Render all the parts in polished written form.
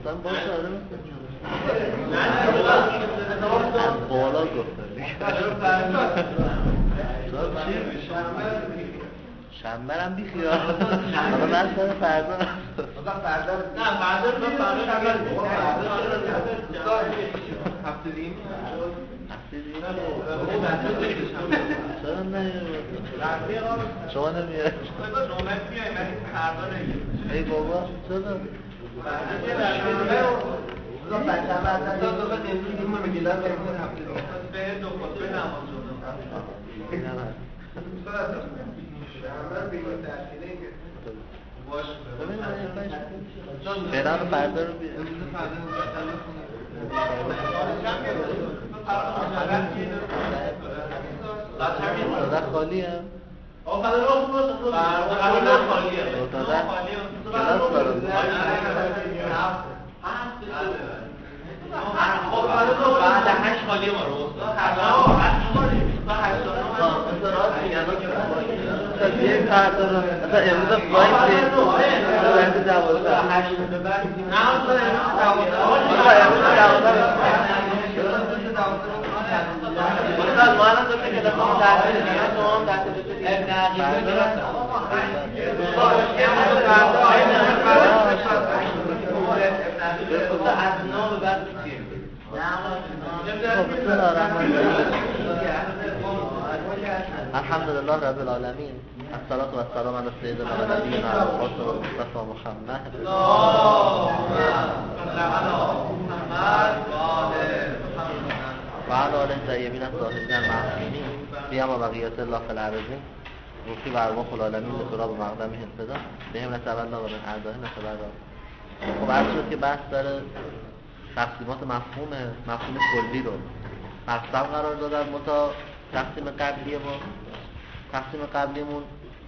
گفتم باشه آره مثل از بالا گفتم شنبرم بیخیال حالا من سر فردا هفته دیم چرا نه شما نمیاد ای بابا چرا فعلا فردا رو دادر خالی هم دادر کلاس دارم بعد 8 خالی ما رو یه فردا رو مثلا امروز وایسی بعد 12 8 مثلا ما الان دو تا کلاس تحصیل کردیم شما هم در الحمدلله رب العالمین الصلاة و السلام علی سیدنا و نبینا مصطفی محمد و علی آله طیبین الطاهرین المعصومین قیام بقیت الله فی الارضین روحی و ارواح العالمین لسراب مقدمه الصدا بهم نسب الله و من اعدائه نسب الله. خب عرض شد که بحث داره تقسیمات مفهوم کلی رو مقسم قرار دادن متا تقسیم قبلیمون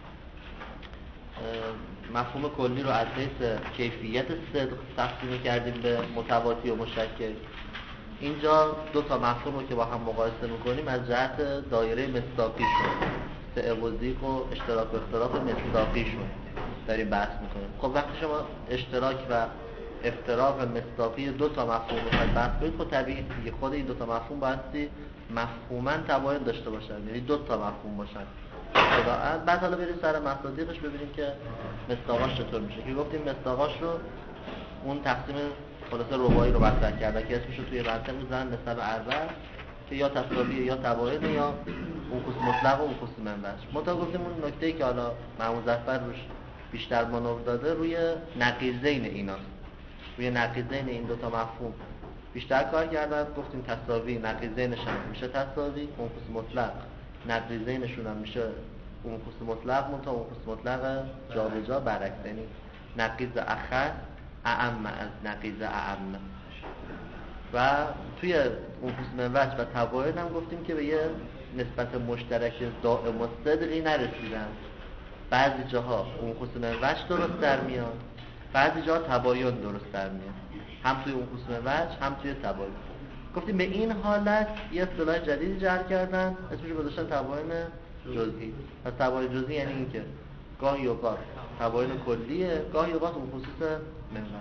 مفهوم کلی رو از حیث کیفیت صدق تقسیم کردیم به متواتی و مشکل. اینجا دو تا مفهوم رو که با هم مقایسه میکنیم از جهت دایره مصداقیشون تعوضیق و اشتراک و اختلاف مصداقیشون داریم بحث میکنیم. خب وقتی شما اشتراک و افتراق مصداقی دو تا مفهوم رو بحث کنید خب طبیعی دیگه خود این دو تا مفهوم بایستی مفهوماً تباین داشته باشن، یعنی دو تا مفهوم باشن. بعد حالا بریم سر مصادیقش ببینیم که مصداقاش چطور میشه. که گفتیم مصداقاش رو اون تقسیم خلاصه رباعی رو مطرح کردن که اسمش رو توی منطق میذارن نسب اربع که یا تساویه یا تباین یا اونکوس مطلق و اونکوس منبعش. متا گفتیم اون نکته‌ای که حالا محمود ظفر روش بیشتر مانور داده روی نقیضین ایناست، روی نقیضین این دو تا مفهوم بیشتر کار کردن. گفتیم تساوی نقیضینش هم میشه تساوی، اونکوس مطلق نقیضینشون هم میشه اونکوس مطلق منتها اونکوس مطلق جابجا برعکس، یعنی نقیض اخر اعم از نقیض اعم. و توی اونکوس منوج و تباین هم گفتیم که به یه نسبت مشترک دائم و صدقی نرسیدن. بعضی جاها اونکوس منوج درست در میاد، بعضی جاها تباین درست در میاد، هم توی اونکوس منوج هم توی تباین. گفتیم به این حالت یه اصطلاح جدیدی جعل کردن اسمش رو گذاشتن تباین جزئی. پس تباین جزئی یعنی این که گاهی اوقات تباین کلیه، گاهی اوقات اون خصوص منوج.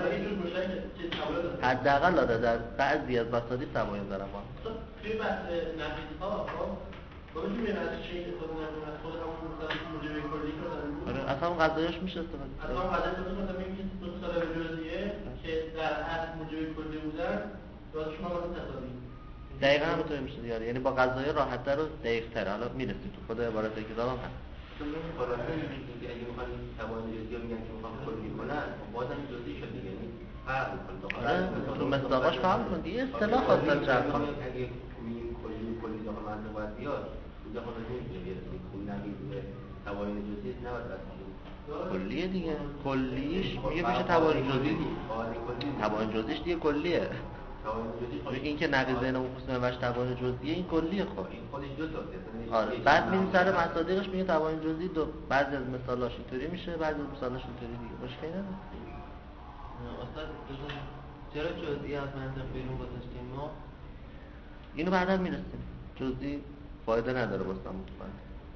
حداقل داده در بعضی از مصادیق تباین دارن. ما توی بحث نقیض‌ها خب می‌بینید از چه خود همون موجب کلی رو دارن. آره اصلا اون قضایش میشه استفاده. اصلا اون قضایش مثلا میگید دو تا جزئیه که در اصل موجب کلی بودن راست شما واسه تساوی دقیقاً همونطوری میشه دیگه. یعنی با قضایای راحت‌تر و دقیق‌تر. حالا میرسیم تو خود عبارت کتابم هست. خلاصه میگید که اگه میخوان توان جزئی میگن که میخوان کلی کنن بازم جزئی شد دیگه. یعنی فرق میکنه. تو مصداقاش فهم کن دیگه اصطلاح خواستن جعل کنن. اگه میگیم کلی داخل منطق باید بیاد اونجا خود نمیشه برسید. کلی نگید توان جزئی نباید رسید. کلیه دیگه. کلیش میگه میشه توان جزئی. توان جزئیش دیگه کلیه. این که نقیضین اون قسم وش تباین جزئیه این کلیه. خب این خودش دو تا. آره بعد میریم سر مصادیقش میگه تباین جزئی دو. بعضی از مثالاش اینطوری میشه، بعضی از مثالاش اینطوری دیگه. مشکلی نداره. استاد چرا جزئی از منطق بیرون گذاشتیم ما؟ اینو بعدا میرسیم. جزئی فایده نداره واسه مطمئن.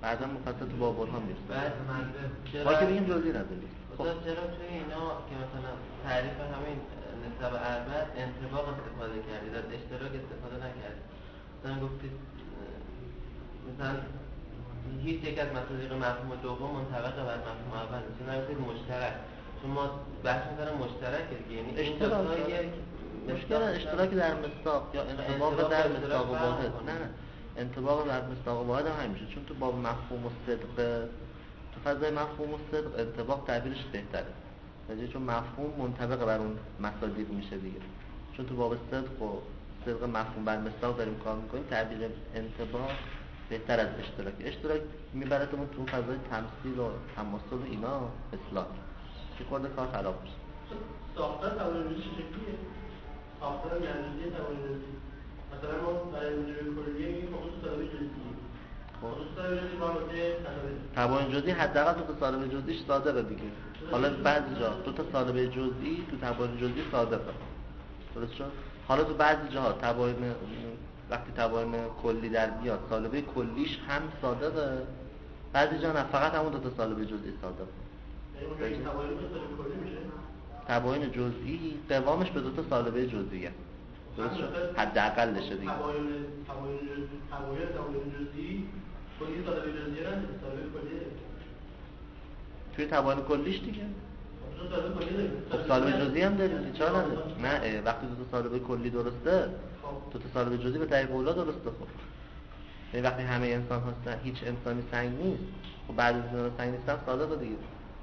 بعدا مفصل تو باب برهان میرسه. بعد ما که بگیم جزئی نداری. خب چرا توی اینا که مثلا تعریف همین نسب اربع انطباق استفاده کردید، از اشتراک استفاده نکردید. مثلا گفتید مثلا هیچ یک از مصادیق مفهوم دوم منطبق بر مفهوم اول نیست. نگفتید مشترک. چون ما بحث می‌کنیم مشترکه دیگه، یعنی این دو تا یک مشکل اشتراک در مصداق یا انطباق در مصداق واحد. نه انطباق در مصداق واحد هم همیشه، چون تو باب مفهوم و صدق، تو فضای مفهوم و صدق انطباق تعبیرش بهتره، چون مفهوم منطبق بر اون مصادیق میشه دیگه. چون تو باب صدق و صدق مفهوم بر مصداق داریم کار میکنیم، تعبیر انطباق بهتر از اشتراک میبرتمون تو فضای تمثیل و تماثل و اینا اصلاح که خورده کار خراب میشه. ساختار توانایی چه شکلیه؟ ساختار نزدیکی توانایی مثلا ما برای موجب کلیه میگیم خصوص طالب جزئی. خصوص طالب جزئی با توانایی جزئی حداقل دو تا طالب جزئیش صادقه دیگه. حالا بعضی جا دو تا طالب جزئی تو توانایی جزئی صادقه. درست شد؟ حالا تو بعضی جاها توانایی وقتی توانایی کلی در بیاد طالب کلیش هم صادقه، بعضی جا نه فقط همون دو تا طالب جزئی صادقه. یعنی توانایی کلی میشه؟ تباین جزئی قوامش به دو تا طالبه جزئیه. درست شد؟ حداقلشه دیگه. تباین جزئی کلی طالبه جزئیه نه طالبه کلیه. توی تباین کلیش دیگه. خب طالبه جزئی هم داریم، چرا نداریم؟ نه وقتی دو تا طالبه کلی درسته، دو تا طالبه جزئی به طریق اولا درسته. خب یعنی وقتی همه انسان هستن هیچ انسانی سنگ نیست، خب بعد از اون سنگ نیستن صادقه دیگه.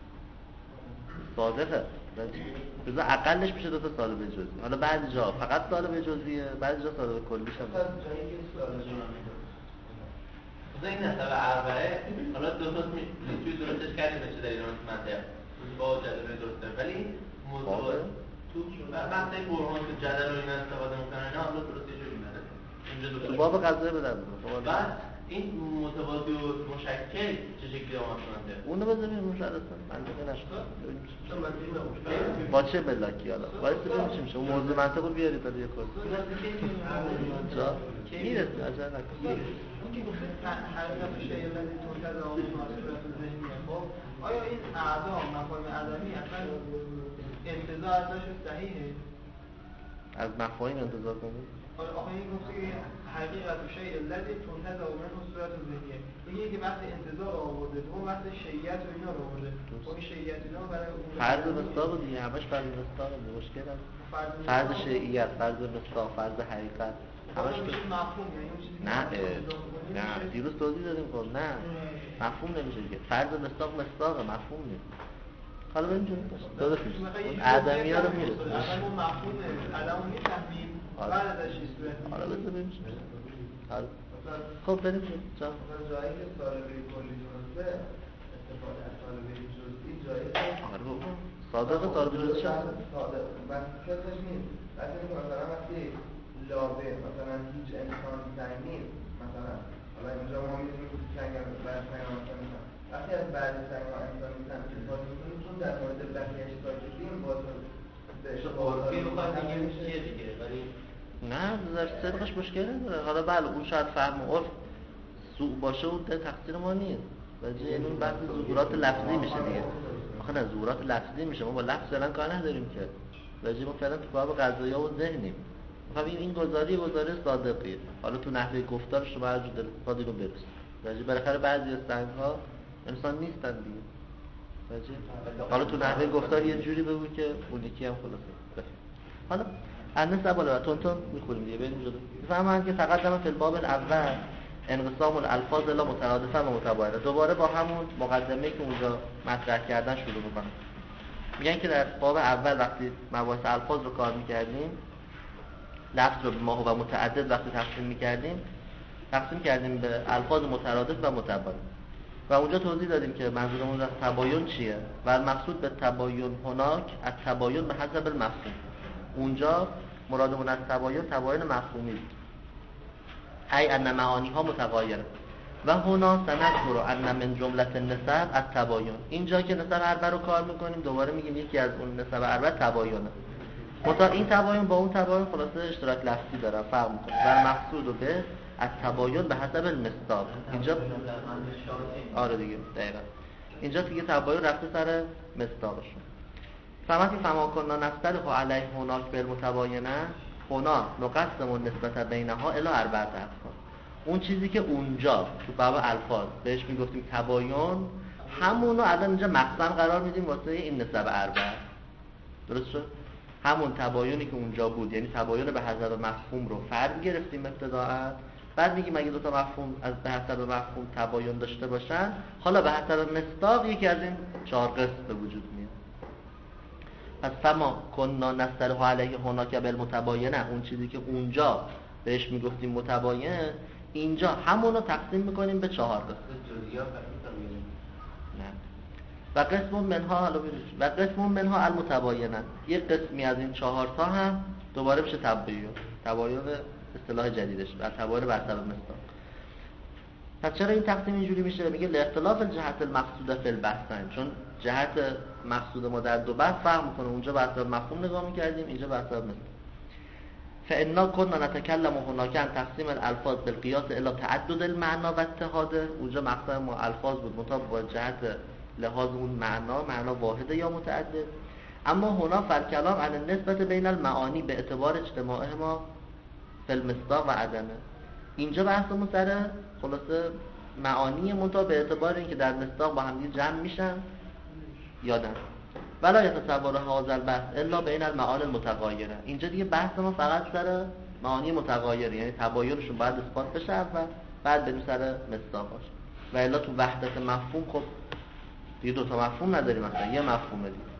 صادقه. بذار اقلش میشه دو تا طالب جزئی. حالا بعضی جا فقط طالب جزئیه، بعضی جا طالب کلیش هم. مثلا این نسب اربعه حالا دو تا توی درستش کردیم بشه در ایران منطق با جدول درسته، ولی موضوع تو وقتی برهان تو جدول رو اینا استفاده میکنن نه حالا درسته جوری نداره اینجا دو تا باب قضیه بدن. بعد این متوازی و مشکل چه شکلی آمد شده؟ اونو بذاریم مشخصا منطقه نشه. با چه بلاکی حالا؟ وایس ببینیم چی میشه. اون موضوع منطق رو بیارید تا یه کورس. جا میرسه عجله نکن. اینکه گفته حقیقت شیء الذی تنتزع منه صورت ذهنیه، خب آیا این اعضا مفاهیم عدمی اصلا انتزاع ازش صحیحه؟ از مفاهیم انتزاع کنید؟ آخه این گفته که حقیقت شیء الذی تنتزع منه صورت ذهنیه، میگه که وقتی انتزاع رو آورده تو وقت شیعیت و اینا رو آورده، خب این شیعیت اینا برای فرض مصداق دیگه، همش فرض مصداق مشکل هست. فرض شیعیت، فرض مصداق، فرض حقیقت همش مفهوم یعنی نه دیروز توضیح دادیم. خب نه مفهوم نمیشه دیگه. فرض مصداق مفهوم نیست. حالا بریم جلو درست میشه. اون آدمی‌ها رو میرسه. اصلا اون مفهوم عدمو میفهمیم بعد ازش ایستوه. حالا بریم چی میشه. خب بریم جا. جایی که طالبه کلی درسته استفاده از طالبه جزئی جایی آره بابا صادق طالب جزئی شد. صادق بس کسش نیست. مثلا وقتی لابه مثلا هیچ انسان سنگ نیست، مثلا حالا اینجا ما می‌دونیم که سنگ بعد سنگ مثلا وقتی از بعضی سنگ ها انسان می‌سنگ استفاده می‌کنیم، چون در مورد بقیه‌اش ساکتیم با تو بهش عرفی رو خواهد بگیم چیه دیگه، ولی نه در صدقش مشکل نداره. حالا بله اون شاید فهم و عرف سوء باشه و تقصیر ما نیست، ولی این بحث ظهورات لفظی میشه دیگه. آخه نه ظهورات لفظی میشه، ما با لفظ فعلا کار نداریم که، ولی ما فعلا تو باب قضایا و ذهنیم. خب این گزاری صادقیه. حالا تو نحوه گفتار شما هر جور دلت بخواد اینو برس. ولی بالاخره بعضی از سنگ‌ها انسان نیستن دیگه. حالا تو نحوه گفتار یه جوری بگو که اون یکی هم خلاصه. حالا النسب بالا تون می‌خوریم دیگه. بریم جلو. بفهمن که فقط دم فی الباب الاول انقسام الالفاظ الا مترادفه و متباینه. دوباره با همون مقدمه‌ای که اونجا مطرح کردن شروع می‌کنن. میگن که در باب اول وقتی مباحث الفاظ رو کار می‌کردیم، لفظ رو به ما و متعدد وقتی تقسیم کردیم به الفاظ مترادف و متباین و اونجا توضیح دادیم که منظورمون از تباین چیه و المقصود به تباین هناک از تباین به حسب المفهوم. اونجا مرادمون از تباین مفهومی است، ای ان معانی ها متغایره و هنا سنذکر ان من جمله النسب از تباین. اینجا که نسب اربع رو کار میکنیم دوباره میگیم یکی از اون نسب اربع تباینه. این تباین با اون تباین خلاصه اشتراک لفظی دارن، فرق میکنه و مقصود به از تباین به حسب المصداق. اینجا آره دیگه دقیقاً اینجا دیگه تباین رفته سر مصداقشون. فما کنا نفترق علیه هناک بالمتباینه هنا نقسم نسبت بینها الی اربعه اقسام. اون چیزی که اونجا تو باب الفاظ بهش میگفتیم تباین، همونو الان اینجا مقسم قرار میدیم واسه این نسب اربعه. درست شد؟ همون تباینی که اونجا بود، یعنی تباین به حسب مفهوم رو فرض گرفتیم ابتداء، بعد میگیم اگه دو تا مفهوم از به حسب مفهوم تباین داشته باشن، حالا به حسب مصداق یکی از این 4 قسم به وجود میاد. پس فما کنا نسترح علیه هناک بالمتباینه، اون چیزی که اونجا بهش میگفتیم متباین، اینجا همونو تقسیم میکنیم به 4 قسم. نه. و قسم منها المتباینه، یک قسمی از این 4 تا هم دوباره میشه تباین اصطلاح جدیدش و تباین بر حسب مصداق. پس چرا این تقسیم اینجوری میشه؟ میگه لاختلاف الجهت المقصوده فی البحثین، چون جهت مقصود ما در دو بحث فرق میکنه. اونجا بر حسب مفهوم نگاه میکردیم، اینجا بر حسب مصداق. فانا كنا نتكلم هناك عن تقسیم الالفاظ بالقياس الى تعدد المعنى و اتحاده. اونجا مقصد ما الفاظ بود مطابق با جهت لحاظ اون معنا واحده یا متعدد. اما هنا فالکلام عن النسبت بین المعانی به اعتبار اجتماعهما فی المصداق و عدمه. اینجا بحثمون سر خلاصه معانی منتها به اعتبار اینکه در مصداق با هم جمع میشن یادن. ولا یتصور هذا البحث الا بین المعانی المتغایره. اینجا دیگه بحث ما فقط سر معانی متغایره، یعنی تباینشون باید اثبات بشه اول، بعد بریم سر مصداقش. و الا تو وحدت مفهوم خب دیگه 2 تا مفهوم نداریم، مثلا یه مفهومه دیگه.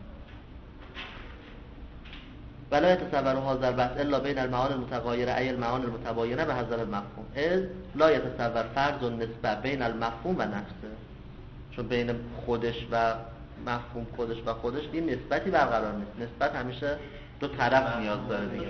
ولا يتصور هذا البحث الا بين المعاني المتغايره ای المعاني المتباينه به حسب المفهوم، اذ لا يتصور فرض النسبه بين المفهوم و نفسه. چون بین خودش و مفهوم خودش یه نسبتی برقرار نیست. نسبت همیشه 2 طرف نیاز داره دیگه.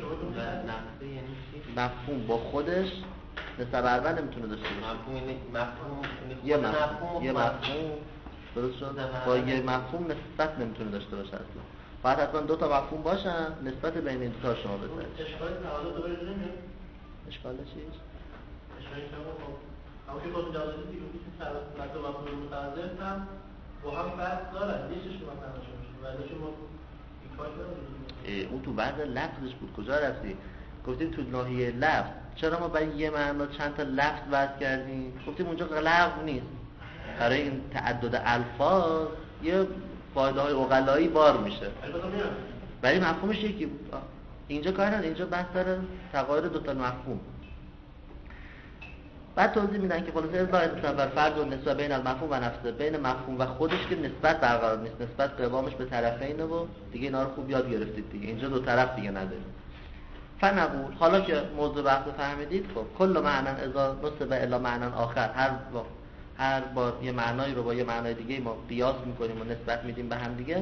مفهوم با خودش نسبت برابر نمیتونه داشته باشه. یه مفهوم درست شد با یه مفهوم نسبت نمیتونه داشته باشه اصلا. باید حتما 2 تا مفهوم باشن، نسبت بین این 2 تا شما بذارید. اشکال تعادل دوباره نمیاد. اشکال چیه؟ اشکال همون که خودتون جواب دادید دیگه طرف و مفهوم متعادل هم با هم فرق دارن. یه چیزی مثلا باشه ولی شما این کار نمی‌کنید. اون تو بعد لفظش بود. کجا رفتی؟ گفتیم تو ناحیه لفظ چرا ما برای یه معنا چند تا لفظ وضع کردیم؟ گفتیم اونجا لغو نیست. برای این تعدد الفاظ یه فایده های عقلایی بار میشه، ولی مفهومش یکی بود. اینجا کار نداره، اینجا بحث داره تغایر 2 تا مفهوم. بعد توضیح میدن که خلاصه لا يتصور فرض النسبه بین المفهوم و نفسه، بین مفهوم و خودش که نسبت برقرار نیست، نسبت قوامش به طرفینه و دیگه اینا رو خوب یاد گرفتید دیگه. اینجا 2 طرف دیگه نداره. فنقول حالا که موضوع بحث فهمیدید، خب کل معنی اذا نسب الی معنی آخر، هر بار یه معنایی رو با یه معنای دیگه ما قیاس میکنیم و نسبت میدیم به هم دیگه.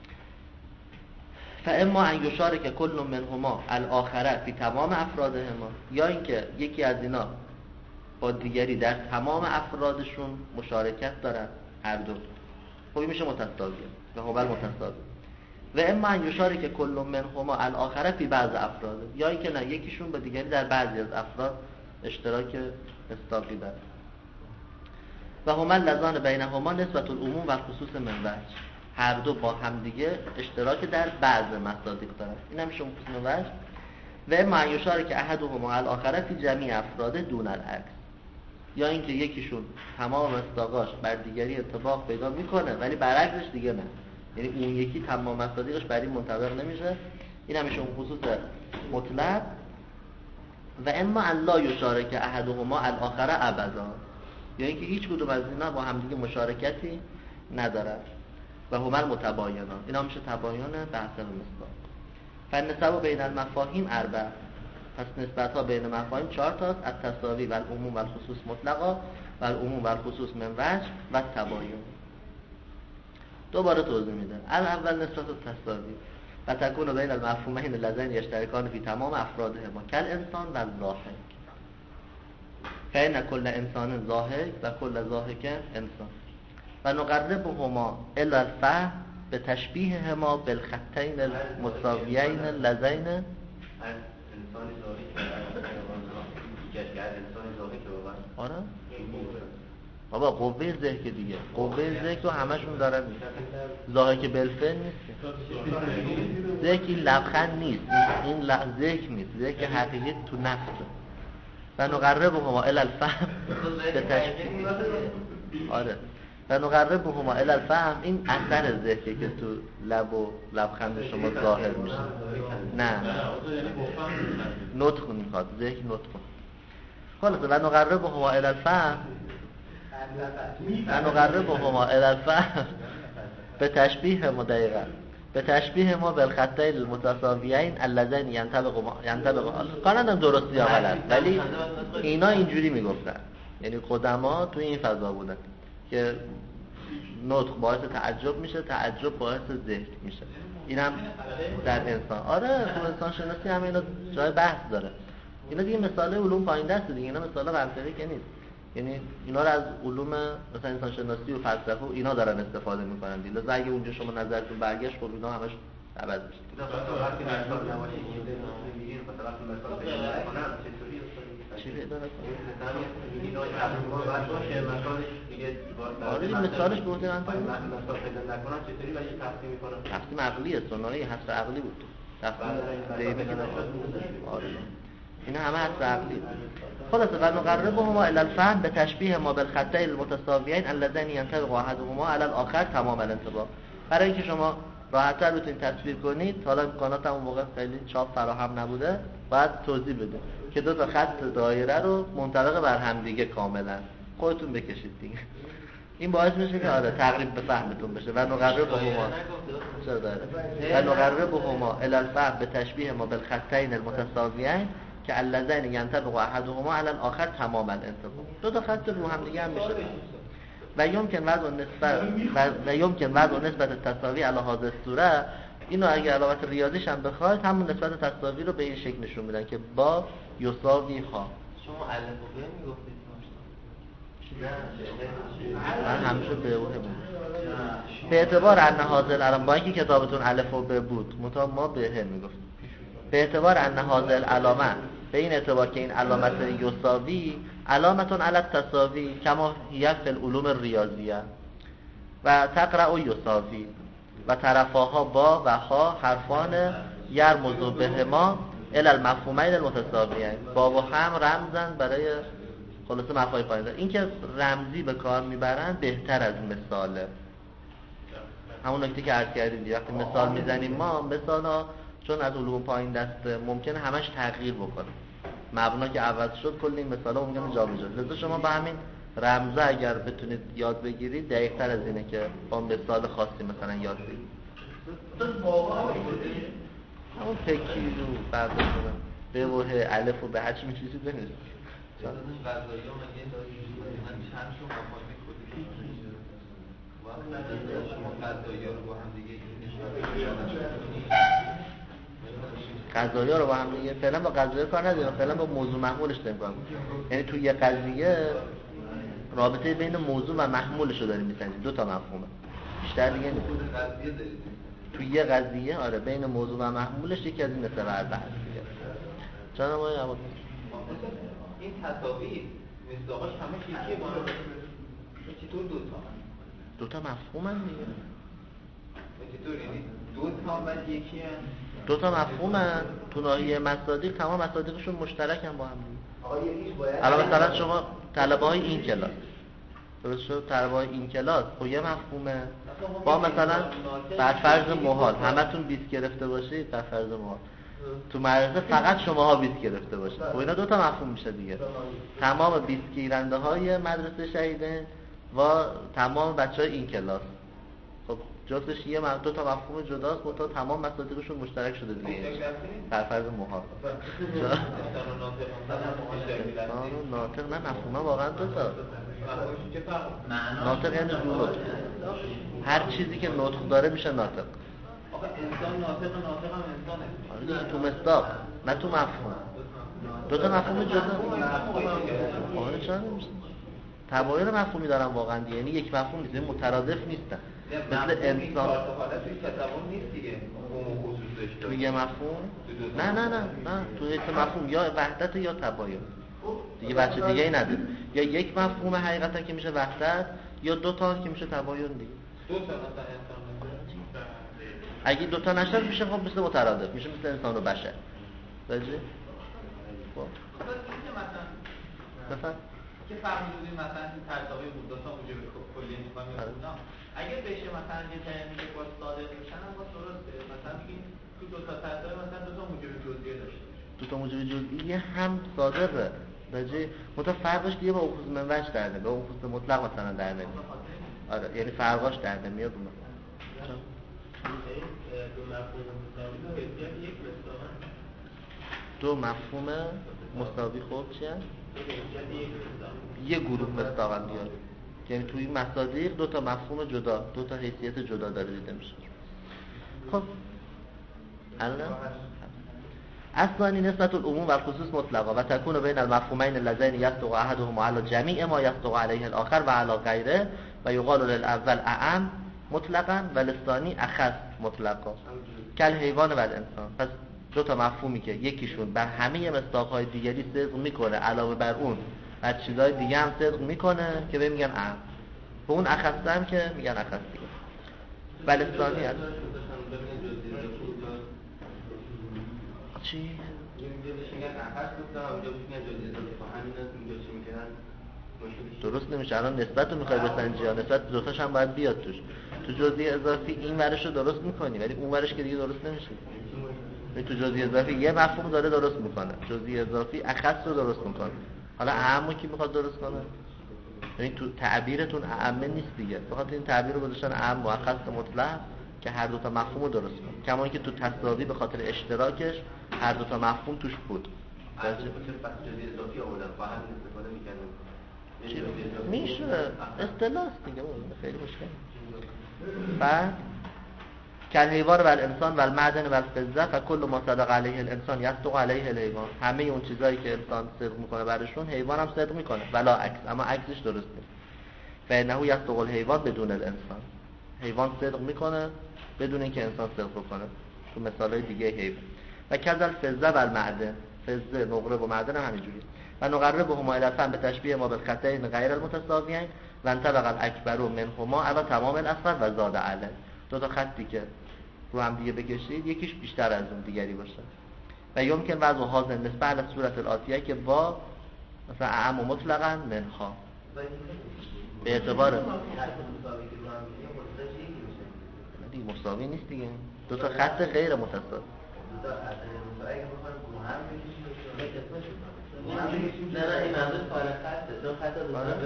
فاما ان یشارک کل منهما الاخر فی تمام افرادهما، یا اینکه یکی از اینا با دیگری در تمام افرادشون مشارکت دارن، هر دو خب میشه متساویه و هو المتساوی. و اما ان یشارک کل منهما الاخر فی بعض افراد، یا اینکه نه یکیشون با دیگری در بعضی از افراد اشتراک مصداقی داره. و هما اللذان بینهما نسبت العموم و خصوص من وجه، هر دو با هم دیگه اشتراک در بعض مصادیق دارن. این هم میشه خصوص من وجه. و اما ان یشارک احدهما الاخر فی جمیع افراد دون العکس، یا اینکه یکیشون تمام مصداقاش بر دیگری اتفاق پیدا میکنه ولی برعکسش دیگه نه، یعنی اون یکی تمام مصادیقش بر این منطبق نمیشه. این هم میشه خصوص مطلق. و اما ان لا یشارک احدهما الاخر ابدا، یا اینکه هیچ کدوم از اینا با همدیگه مشارکتی ندارن. و هما المتباینان، اینا میشه تباین به حسب مصداق. فالنسب بین المفاهیم 4، پس نسبت ها بین مفاهیم 4 تاست: التساوی و العموم و الخصوص مطلقا و العموم و الخصوص من وجه و تباین. دوباره توضیح میده. اول نسبت التساوی و تکون بین المفهومین اللذین یشترکان فی تمام افرادهما کالانسان و الضاحک، فإن كل انسان ضاحک و کل ضاحک انسان، و نقربهما الی الفهم بتشبیههما بالخطین المتساویین اللذین. انسان ضاحک که انسان ضاحک آره بابا قوه ذهن دیگه، قوه ذهن رو همشون دارن. ضاحک بالفعل نیست، ذهن این لبخند نیست، این ذهن نیست، ذهن حقیقی تو نفسه. و نقربهما الی الفهم به تشبیه. آره و نقربهما الی الفهم این اثر ذهنی که تو لب و لبخند شما ظاهر میشه. نه نطق میخواد، ذهن نطق. خلاص و نقربهما الی الفهم و نقربهما الی الفهم به تشبیه ما دقیقا به تشبیه ما بالخطین المتساویین اللذین ینطبق قانون درستی یا غلط، ولی اینا اینجوری میگفتن، یعنی قدما تو این فضا بودن که نطق باعث تعجب میشه، تعجب باعث ذهن میشه. اینم در انسان. آره تو انسان شناسی همه اینا جای بحث داره. اینا دیگه مثال علوم پایین دست دیگه، اینا مثال منطقی که نیست. یعنی اینا رو از علوم مثلا انسان شناسی و فلسفه و اینا دارن استفاده میکنن. لذا اگه اونجا شما نظرتون برگشت خب اینا همش عوض میشه. چی پیدا نکنه؟ آره این مثالش بوده تقسیم عقلیه، سنانه حس عقلی بود. آره اینا همه حس عقلی. خلاصه و نقربهما الی الفهم به تشبیه ما بالخطین المتساویین اللذین ینطبق احدهما علی الاخر تمام الانطباق. برای اینکه شما راحت‌تر بتونید تصویر کنید، حالا امکانات اون موقع خیلی چاپ فراهم نبوده، باید توضیح بده که دو تا خط دایره رو منطبق بر هم دیگه کاملا خودتون بکشید دیگه. این باعث میشه که آره تقریب به فهمتون بشه. و نقربهما چرا داره؟ و نقربهما الی الفهم به تشبیه ما بالخطین المتساویین که اللذین ینطبق احدهما علی الاخر تمام الانطباق. دو تا خط رو هم دیگه هم میشه. و یمکن وضع نسبت تساوی علی هذه الصوره. اینو اگه علامت ریاضیش هم بخواید همون نسبت تساوی رو به این شکل نشون میدن که با یساوی ها. شما الف و ب میگفتید؟ من همیشه به اوه بود. به اعتبار ان هذا العلم، با اینکه کتابتون الف و ب بود مطابق ما به ه میگفتیم. به اعتبار ان هذا العلامه، به این اعتبار که این علامت یساوی علامتون علی التساوی کما هی فی العلوم الریاضیه و تقرأ یساوی و طرفاها با و ها حرفان یرمزو بهما الی المفهومین المتساویین. با و هم رمزن برای خلاصه مفاهیم پایین. این که رمزی به کار میبرن بهتر از مثاله. همون نکته که عرض کردیم وقتی مثال میزنیم ما مثالا چون از علوم پایین دسته ممکنه همش تغییر بکنه، مبنا که عوض شد کل این مثالا ممکنه جابجا. لذا شما با همین رمزه اگر بتونید یاد بگیرید دقیق‌تر از اینه که با مثال خاصی مثلا یاد بگیرید. همون تکی رو فرق کنه به وجه الف و به هچ می‌چیزید بنویسید. قضایا رو با هم دیگه فعلا با قضایا کار نداریم، فعلا با موضوع محمولش داریم کار می‌کنیم. یعنی توی یه قضیه رابطه بین موضوع و محمولش رو داریم می‌سنجیم. دو تا مفهومه بیشتر دیگه نیست. توی یه قضیه آره بین موضوع و محمولش یکی از این نسبت هست دیگه. چون ما این تساوی مصداقش همه یکیه با هم. چطور دو تا مفهومن دیگه. چطور یعنی دو تا بعد یکی هست؟ دو تا مفهومن تو ناحیه مصادیق، تمام مصادیقشون مشترکن با هم دیگه. الان مثلا شما طلبه‌های این کلاس درست شد، طلبه‌های این کلاس خب یه مفهومه با مثلا بر فرض محال همتون 20 گرفته باشید، بر فرض محال تو مدرسه فقط شماها 20 گرفته باشید، خب اینا دو تا مفهوم میشه دیگه. تمام 20 گیرنده های مدرسه شهیدین و تمام بچهای این کلاس، خب جفتش یه دو تا مفهوم جداست، منتها تمام مصادیقشون مشترک شده دیگه بر فرض محال. ناطق نه مفهومه واقعا دو تا. ناطق یعنی نطق، هر چیزی که نطق داره میشه ناطق. آخه انسان ناطق هم انسانه. آره تو مصداق نه تو مفهوم. دو تا مفهوم جدا. آره چرا نمیشه؟ تباین مفهومی دارن واقعا دیگه، یعنی یک مفهوم نیست، مترادف نیستن. مثل انسان توی تصور نیست دیگه. توی یه مفهوم؟ نه توی یه مفهوم یا وحدت یا تباین دیگه بچه دیگه ای نداره. یا یک مفهوم حقیقتا که میشه وحدت، یا دو تا که میشه تباین دیگه. دو تا مثلا انسان اگه دو تا نشه میشه خب مثل مترادف، میشه مثل انسان و بشر. درسته؟ خب مثلا که فرمودید مثلا این ترتابی بود دو تا موجب کلی میخوام اینا اگه بشه مثلا یه تعیینی که باز صادق میشن هم باز درسته، مثلا بگیم تو دو تا ترتابی مثلا دو تا موجب جزئیه داشته باشه، دو تا موجب جزئیه هم صادقه درجه متا فرقش دیگه با اخوذ من وجه در نمیاد، با اخوذ مطلق مثلا در نمیاد. آره یعنی فرقاش در نمیاد. دو مفهوم مساوی یک مساوی دو مفهوم مساوی خب چیه؟ یه گروه مصداقاً بیاد، یعنی توی مصادیق دو تا مفهوم جدا، دو تا حیثیت جدا داره دیده میشه. خب الان اصلانی نسبت العموم و الخصوص مطلقا و تکون بین المفهومین اللذین یصدق احدهما علی جمیع ما یصدق علیه الاخر و علی غیره و یقال للاول اعم مطلقا و للثانی اخص مطلقا کل حیوان و الانسان. پس دو تا مفهومی که یکیشون بر همه مصداق‌های دیگری صدق میکنه، علاوه بر اون از چیزهای دیگه هم صدق میکنه که به میگن اعم، به اون اخص هم که میگن اخص دیگه. ولی ثانی هست چی؟ درست نمیشه. الان نسبت رو میخوای بسنجی یا نسبت دوتاش هم باید بیاد توش. تو جزئی اضافی این ورش رو درست میکنی ولی اون ورش که دیگه درست نمیشه. تو جزئی اضافی یه مفهوم داره درست میکنه، جزئی اضافی اخص رو درست میکنه. حالا اعمو کی میخواد درست کنه؟ یعنی تو تعبیرتون اعمه نیست دیگه، فقط این تعبیر رو گذاشتن اعم و اخص مطلق که هر دو تا مفهوم رو درست کنه. کما اینکه تو تساوی به خاطر اشتراکش هر دو تا مفهوم توش بود. میشه اصطلاح دیگه خیلی مشکل. بعد کل حیوان و الانسان و المعدن و الفضه فکل ما صدق علیه الانسان یصدق علیه الحیوان. همه اون چیزایی که انسان صدق میکنه برشون حیوان هم صدق میکنه، ولا عکس، اما عکسش درست نیست. فانه یصدق الحیوان بدون الانسان. حیوان صدق میکنه بدون اینکه انسان صدق بکنه. تو مثالای دیگه حیوان. و کذا الفضه و المعدن، فضه نقره و معدن هم همینجوریه. و نقربهما الی الفهم به تشبیه ما بالخطین غیر المتساویین و انطبق الاکبر منهما علی تمام الاصغر و زاد علی. دو تا خطی که رو هم دیگه بکشید یکیش بیشتر از اون دیگری باشه. و یمکن وضع حاضر نسبه علی صورت الاتیه که با مثلا اعم و مطلقا منها به اعتبار دیگه مساوی نیست دیگه، دو تا خط غیر متساوی. نه این منظور فارغ خطه، چون خط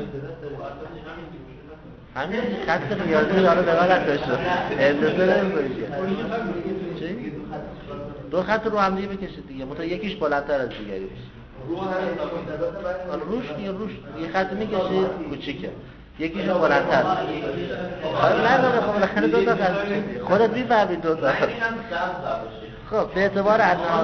همین خط ریاضی داره به من نتاشو انتظار نمی‌کنی چی؟ دو خط رو هم دیگه بکشید دیگه، منتها یکیش بلندتر از دیگری باشه. روش یه خط میکشید کوچیکه، یکیش بلندتر. نه خب بالاخره دو تا خط خودت می‌فهمی دو تا. خب به اعتبار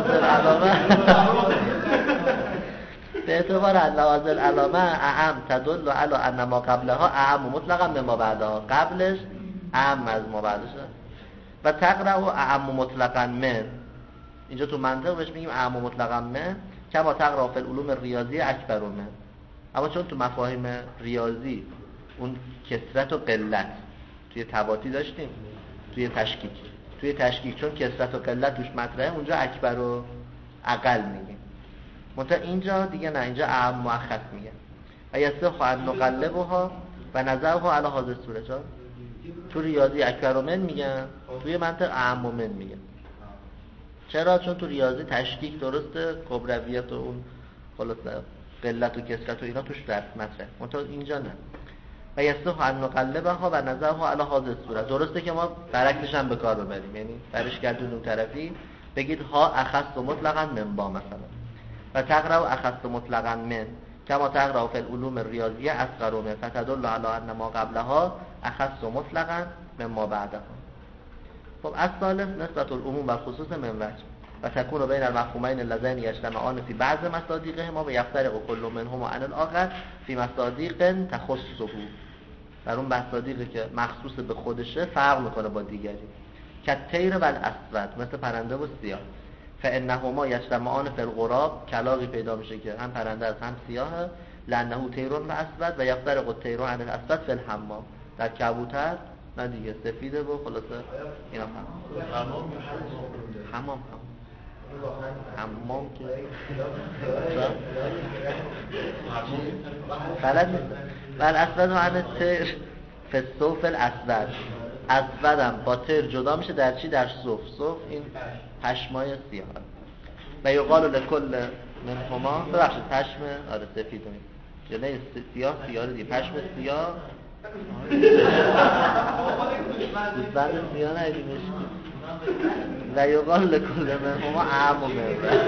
اللحاظ العلامه اعم تدل علی ان ما قبلها اعم مطلقا مما بعدها، قبلش اعم از ما بعدش. و تقرأ اعم مطلقا من، اینجا تو منطق بهش میگیم اعم مطلقا من کما تقرأ فی العلوم الریاضی اکبر من. اما چون تو مفاهیم ریاضی اون کثرت و قلت توی تباطی داشتیم، توی تشکیک چون کثرت و قلت توش مطرحه اونجا اکبر و اقل میگیم. منتها اینجا دیگه نه، اینجا اعم مؤخر میگن. و یصح ان نقلبها و نضعها علی هذه الصوره. تو ریاضی اکبر و من میگن، توی منطق اعم و من میگن. چرا؟ چون تو ریاضی تشکیک درسته، کبرویت و اون خلاص قلت و کثرت و اینا توش درس مطرحه، منتها اینجا نه. و یصح ان نقلبها و نضعها علی هذه الصوره. درسته که ما برعکسش هم به کار ببریم، یعنی برش گردون اون طرفی بگید ها اخص مطلقا من با مثلا. و تقرأ اخص مطلقا من کما تقرأ فی العلوم الریاضیه اصغر من فتدل علی ان ما قبلها اخص مطلقا مما بعدها. خب الثالث نسبت العموم و خصوص من وجه و تكون بین المفهومین اللذین یجتمعان فی بعض مصادیقهما و یفترق کل منهما عن الاخر فی مصادیق تخصه. در اون مصادیقی که مخصوص به خودشه فرق میکنه با دیگری. کالطیر و الاسود، مثل پرنده و سیاه. فانهما یجتمعان فی الغراب، کلاغی پیدا میشه که هم پرنده است هم سیاهه، لانه طیرون و اسود و یفترق الطیر عن الاسود فی الحمام، در کبوتر نه دیگه سفیده و خلاصه اینا حمام که غلط نیست. بل اسود و عن الطیر فی الصوف الاسود، اسودم با طیر جدا میشه در چی؟ در صوف. صوف این پشمای سیاه. و یقال لکل منهما، ببخشید پشم آره سفید یا نه سیاه دیگه، پشم سیاه دوستان سیاه ندیدیمش. و یقال لکل منهما اعم و منوج.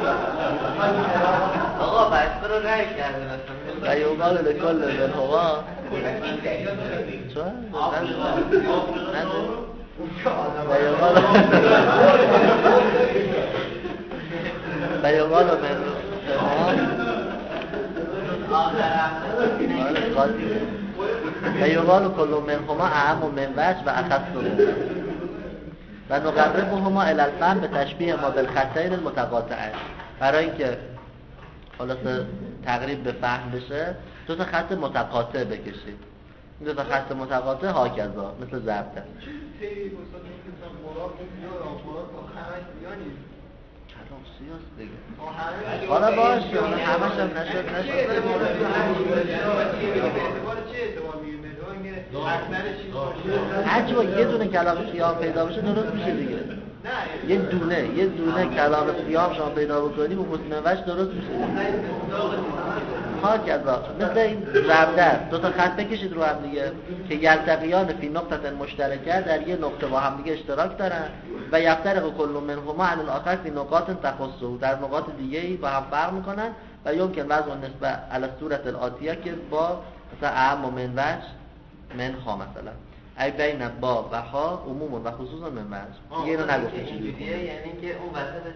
آقا بسته رو رای کرده. و یقال لکل منهما چون؟ و یقال کل منهما اعم و منوج و اخص و نقربهما الی الفهم به تشبیه ما بالخطین المتقاطعین. برای اینکه خلاصه تقریب به فهم بشه دو تا خط متقاطع بکشید. این دو تا خط متقاطع هاکذا مثل ضربه. کلام سیاست دیگه. حالا باشه همش هم نشد. هرچی یه دونه کلام سیاه پیدا بشه درست میشه دیگه. یه دونه کلام سیاه شما پیدا بکنی و متنوش درست میشه. هاکذا مثل این ضربدر دو تا خط بکشید رو هم دیگه که یلتقیان فی نقطه مشترکه، در یه نقطه با هم دیگه اشتراک دارن و یفترق کل منهما عن الاخر فی نقاط تخصص، در نقاط دیگه‌ای با هم فرق میکنن و یمکن وضع النسبه علی صورت الاتیه که با مثلا اعم و منوج منها مثلا ای بین با و ها عموم و خصوصا منوج. دیگه اینو نگفته چیزی یعنی که اون وسط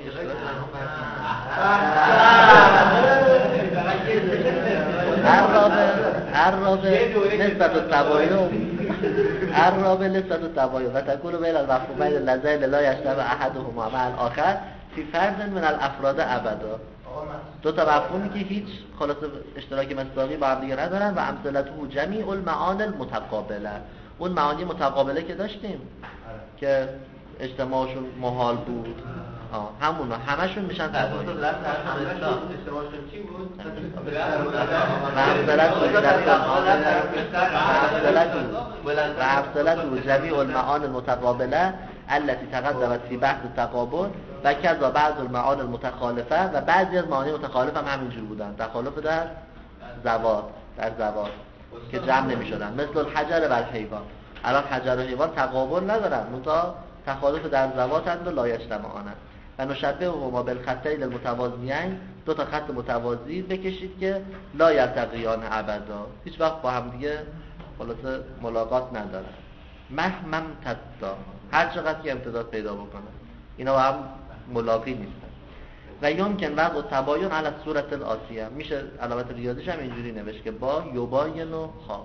الرابع نسبت التباین و تکون بین المفهومین اللذین لا یشتبه احدهما مع الاخر فی فرد من الافراد ابدا. دو تا مفهومی که هیچ خلاصه اشتراک مصداقی با هم دیگه ندارن و امثلته جمیع المعانی المتقابله. اون معانی متقابله که داشتیم که اجتماعشون محال بود، همونا همشون میشن تباین. اجتماعشون چی بود؟ امثلته جمیع المعانی المتقابله التي تقدمت في بحث التقابل و کذا بعض المعانی المتخالفه، و بعضی از معانی متخالف هم همینجور بودن، تخالف در زوات که جمع نمی‌شدن، مثل الحجر و الحیوان. الان حجر و حیوان تقابل ندارن، منتها تخالف در زواتند و لا یجتمعان. و نشبههما بالخطین المتوازیین، دو تا خط متوازی بکشید که لا یلتقیان ابدا، هیچ وقت با هم دیگه خلاصه ملاقات ندارن. مهمم تدا، هر چقدر که امتداد پیدا بکنن اینا با هم ملاقی نیستن. و یمکن وضع تباین علی صورت الاتیه، میشه علامت ریاضیش هم اینجوری نوشت که با یباین و ها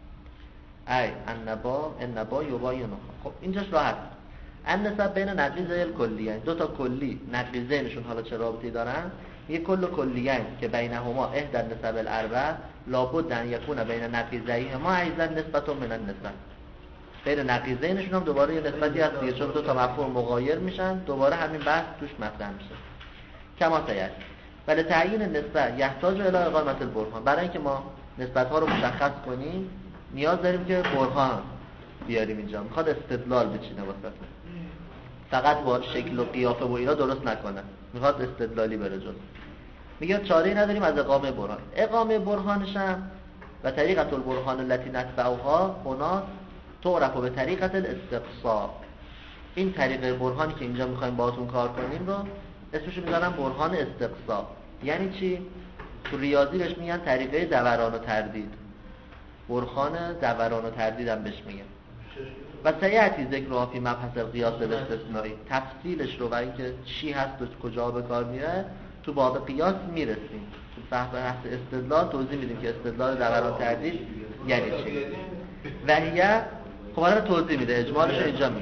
ای النبا یباین و ها. خب اینجاش راحت. النسب بین نقیضه الکلیین، دو تا کلی نقیضینشون حالا چه رابطه‌ای دارن؟ یک کل کلیین که بینهما احدى النسب الاربع لابد ان یکون بین نقیضیهما ایضا نسبت من النسب. بین نقیضینشون هم دوباره یه نسبتی هست دیگه، چون دو تا مفهوم مغایر میشن، دوباره همین بحث توش مطرح میشه. کما سیاست ولی تعیین نسبت یحتاج الی اقامه البرهان. برای اینکه ما نسبت ها رو مشخص کنیم نیاز داریم که برهان بیاریم اینجا. میخواد استدلال بچینه واسه، فقط با شکل و قیافه و اینا درست نکنه، میخواد استدلالی بره جلو. میگه چاره‌ای نداریم از اقامه برهان. اقامه برهانش هم و طریقه البرهان التي نتبعها هنا تعرف به طریقه الاستقصاء. این طریقه برهانی که اینجا میخوایم باهاتون کار کنیم رو اسمش میذارم برهان استقصاء. یعنی چی؟ تو ریاضی بهش میگن طریقه دوران و تردید. برهان دوران و تردید هم بهش میگن. و سیعتی ذکرها فی مبحث القیاس الاستثنایی، تفصیلش رو و اینکه چی هست و کجا به کار میره تو باب قیاس میرسیم. تو بحث استدلال توضیح میدیم که استدلال دوران تردید یعنی چی. و هیه خب حالا توضیح میده، اجمالش رو اینجا میگه.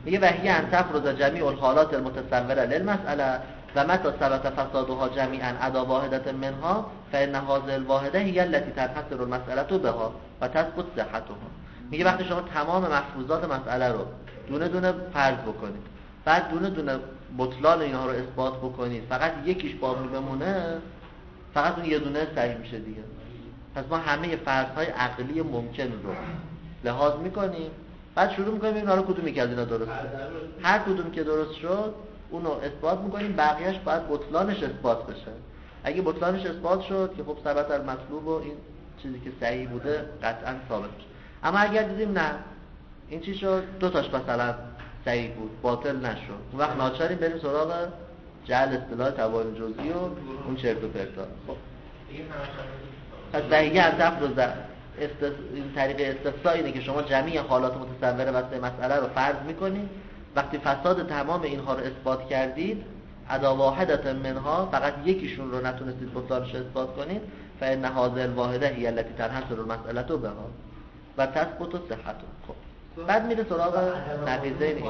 میگه وهی ان تفرض جمیع الحالات المتصوره للمساله و متى ثبت فسادها جمیعا عدا واحده منها فان هذه الواحده هي التي تنحصر المساله بها و تثبت صحتها. میگه وقتی شما تمام مفروضات مسئله رو دونه دونه فرض بکنید، بعد دونه دونه بطلان اینها رو اثبات بکنید، فقط یکیش باقی بمونه، فقط اون یه دونه صحیح میشه دیگه. پس ما همه فرض‌های عقلی ممکن رو لحاظ میکنیم، بعد شروع میکنیم اینا رو کدومی که از اینا درسته. هر کدوم که درست شد اونو اثبات میکنیم، بقیهش باید بطلانش اثبات بشه. اگه بطلانش اثبات شد که خب ثبت المطلوب و این چیزی که صحیح بوده قطعا ثابت میشه. اما اگر دیدیم نه این چی شد، دو تاش مثلا صحیح بود باطل نشد، اون وقت ناچاریم بریم سراغ جعل اصطلاح تباین جزئی و اون چرت و پرتا. خب پس دقیقاً تفرض این طریق استفسار اینه که شما جمعی حالات متصوره واسه مسئله رو فرض میکنید، وقتی فساد تمام اینها رو اثبات کردید عدا واحدة منها، فقط یکیشون رو نتونستید بطلانش اثبات کنید، فإن هذه الواحده هي التي تنحصر المسألة بها و تثبت صحتها. خب بعد میره سراغ نقیضین.